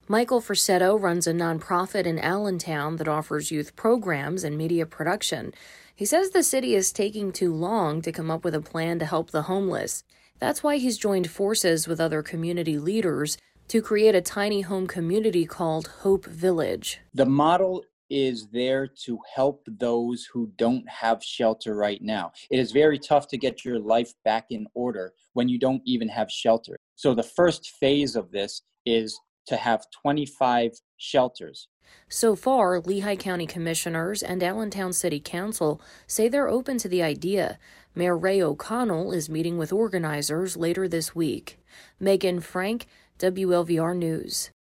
Michael Frassetto runs a nonprofit in Allentown that offers youth programs and media production. He says the city is taking too long to come up with a plan to help the homeless. That's why he's joined forces with other community leaders to create a tiny home community called Hope Village. The model is there to help those who don't have shelter right now. It is very tough to get your life back in order when you don't even have shelter. So the first phase of this is to have 25 shelters. So far, Lehigh County commissioners and Allentown City Council say they're open to the idea. Mayor Ray O'Connell is meeting with organizers later this week. Megan Frank, WLVR News.